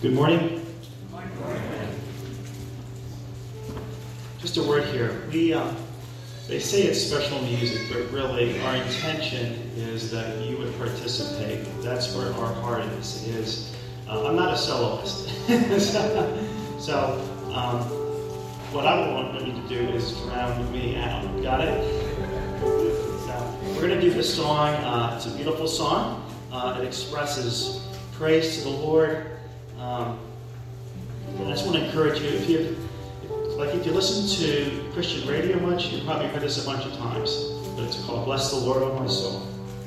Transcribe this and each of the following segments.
Good morning. Just a word here. They say it's special music, but really our intention is that you would participate. That's where our heart is. I'm not a soloist. so what I want you to do is drown me out. Got it? So we're going to do this song. It's a beautiful song. It expresses praise to the Lord. I just want to encourage you, if you listen to Christian radio much, you've probably heard this a bunch of times, but it's called Bless the Lord, O my soul.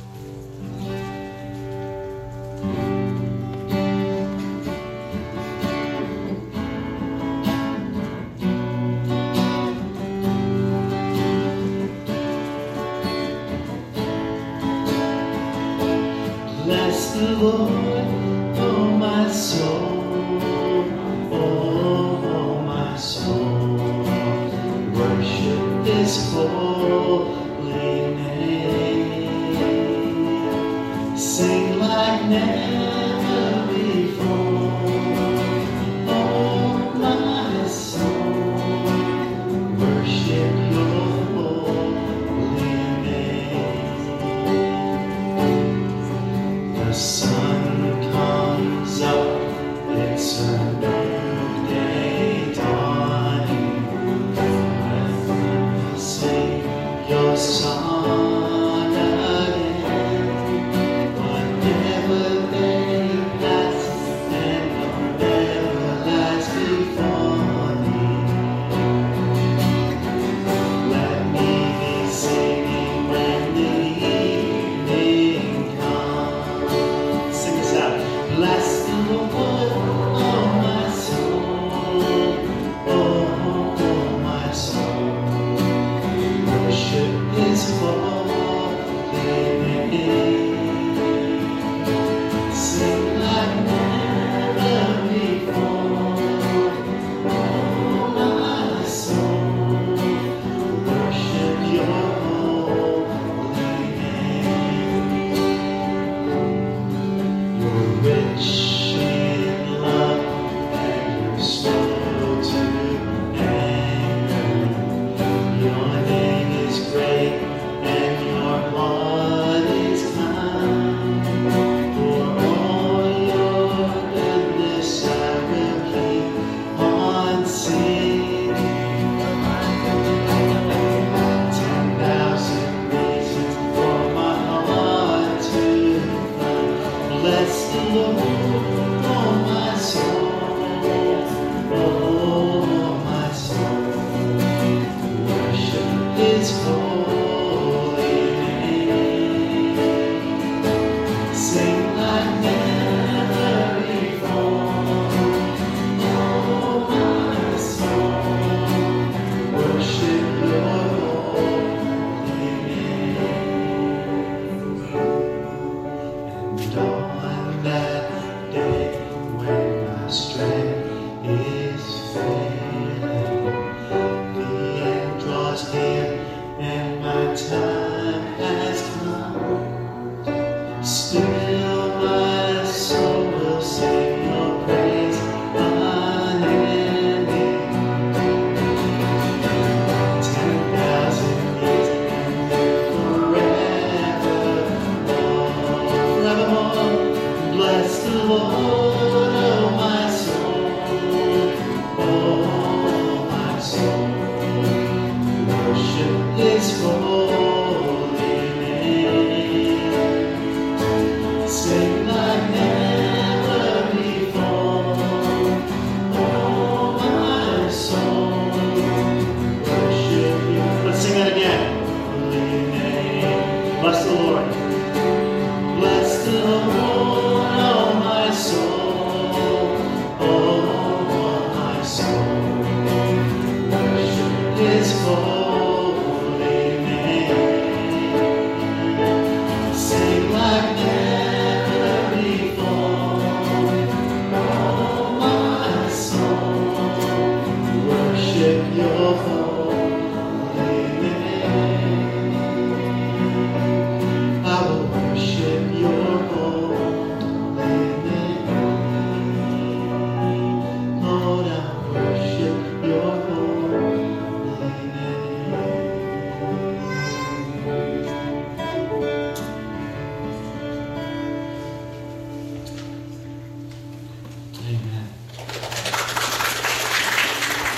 Bless the Lord, O my soul. His holy name, sing like never before. Oh, my soul, worship your holy name. The sun comes up, it's a new day dawning. Your song again, whatever they pass and whatever lies before me. Let me be singing when the evening comes. Sing this out. Bless the Lord, oh my soul, oh my soul. His holy name, sing like never before. Oh, my soul, worship your holy name. You're rich in love and you're slow to anger. Your name is great. Bless the Lord, oh my soul, oh my soul, worship His holy name, sing like never before. Oh my soul, worship your holy name, and all that